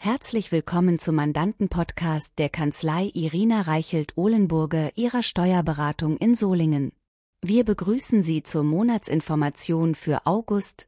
Herzlich willkommen zum Mandanten-Podcast der Kanzlei Irina Reichelt-Ohlenburger, Ihrer Steuerberatung in Solingen. Wir begrüßen Sie zur Monatsinformation für August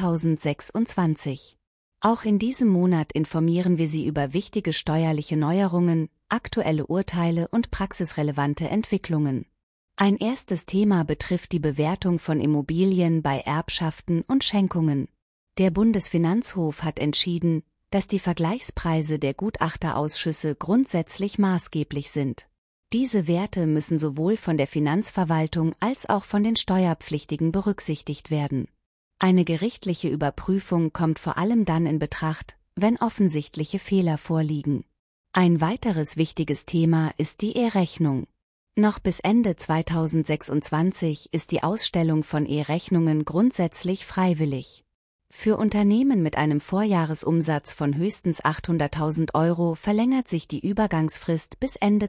2026. Auch in diesem Monat informieren wir Sie über wichtige steuerliche Neuerungen, aktuelle Urteile und praxisrelevante Entwicklungen. Ein erstes Thema betrifft die Bewertung von Immobilien bei Erbschaften und Schenkungen. Der Bundesfinanzhof hat entschieden, dass die Vergleichspreise der Gutachterausschüsse grundsätzlich maßgeblich sind. Diese Werte müssen sowohl von der Finanzverwaltung als auch von den Steuerpflichtigen berücksichtigt werden. Eine gerichtliche Überprüfung kommt vor allem dann in Betracht, wenn offensichtliche Fehler vorliegen. Ein weiteres wichtiges Thema ist die E-Rechnung. Noch bis Ende 2026 ist die Ausstellung von E-Rechnungen grundsätzlich freiwillig. Für Unternehmen mit einem Vorjahresumsatz von höchstens 800.000 € verlängert sich die Übergangsfrist bis Ende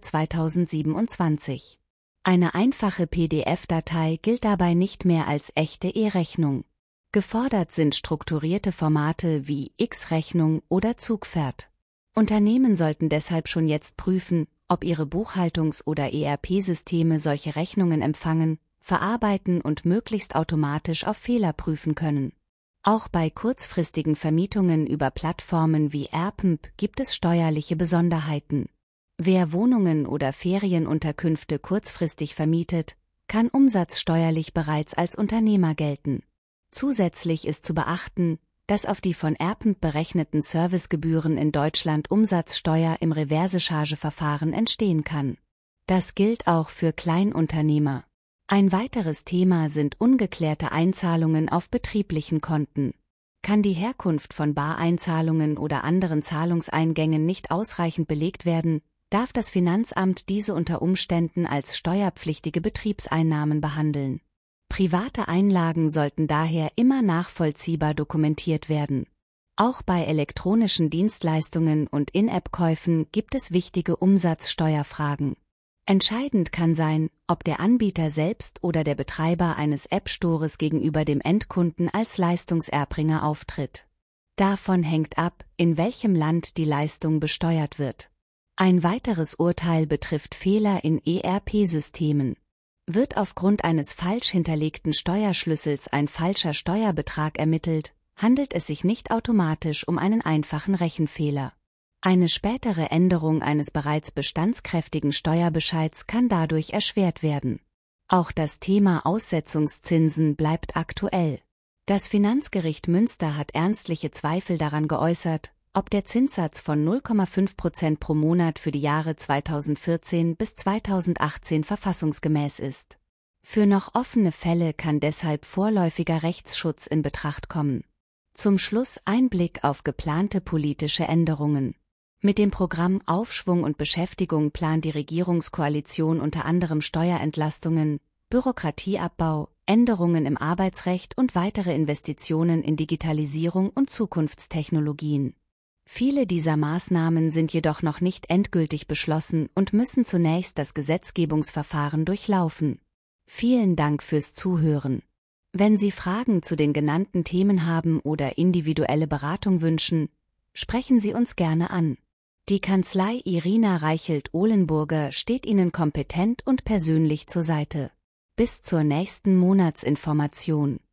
2027. Eine einfache PDF-Datei gilt dabei nicht mehr als echte E-Rechnung. Gefordert sind strukturierte Formate wie X-Rechnung oder Zugpferd. Unternehmen sollten deshalb schon jetzt prüfen, ob ihre Buchhaltungs- oder ERP-Systeme solche Rechnungen empfangen, verarbeiten und möglichst automatisch auf Fehler prüfen können. Auch bei kurzfristigen Vermietungen über Plattformen wie Airbnb gibt es steuerliche Besonderheiten. Wer Wohnungen oder Ferienunterkünfte kurzfristig vermietet, kann umsatzsteuerlich bereits als Unternehmer gelten. Zusätzlich ist zu beachten, dass auf die von Airbnb berechneten Servicegebühren in Deutschland Umsatzsteuer im Reversechargeverfahren entstehen kann. Das gilt auch für Kleinunternehmer. Ein weiteres Thema sind ungeklärte Einzahlungen auf betrieblichen Konten. Kann die Herkunft von Bareinzahlungen oder anderen Zahlungseingängen nicht ausreichend belegt werden, darf das Finanzamt diese unter Umständen als steuerpflichtige Betriebseinnahmen behandeln. Private Einlagen sollten daher immer nachvollziehbar dokumentiert werden. Auch bei elektronischen Dienstleistungen und In-App-Käufen gibt es wichtige Umsatzsteuerfragen. Entscheidend kann sein, ob der Anbieter selbst oder der Betreiber eines App-Stores gegenüber dem Endkunden als Leistungserbringer auftritt. Davon hängt ab, in welchem Land die Leistung besteuert wird. Ein weiteres Urteil betrifft Fehler in ERP-Systemen. Wird aufgrund eines falsch hinterlegten Steuerschlüssels ein falscher Steuerbetrag ermittelt, handelt es sich nicht automatisch um einen einfachen Rechenfehler. Eine spätere Änderung eines bereits bestandskräftigen Steuerbescheids kann dadurch erschwert werden. Auch das Thema Aussetzungszinsen bleibt aktuell. Das Finanzgericht Münster hat ernstliche Zweifel daran geäußert, ob der Zinssatz von 0,5% pro Monat für die Jahre 2014 bis 2018 verfassungsgemäß ist. Für noch offene Fälle kann deshalb vorläufiger Rechtsschutz in Betracht kommen. Zum Schluss ein Blick auf geplante politische Änderungen. Mit dem Programm Aufschwung und Beschäftigung plant die Regierungskoalition unter anderem Steuerentlastungen, Bürokratieabbau, Änderungen im Arbeitsrecht und weitere Investitionen in Digitalisierung und Zukunftstechnologien. Viele dieser Maßnahmen sind jedoch noch nicht endgültig beschlossen und müssen zunächst das Gesetzgebungsverfahren durchlaufen. Vielen Dank fürs Zuhören. Wenn Sie Fragen zu den genannten Themen haben oder individuelle Beratung wünschen, sprechen Sie uns gerne an. Die Kanzlei Irina Reichelt-Ohlenburger steht Ihnen kompetent und persönlich zur Seite. Bis zur nächsten Monatsinformation.